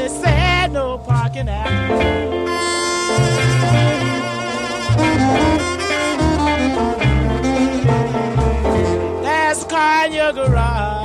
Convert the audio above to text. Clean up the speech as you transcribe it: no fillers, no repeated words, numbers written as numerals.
Somebody said no parking after. There's a car in your garage.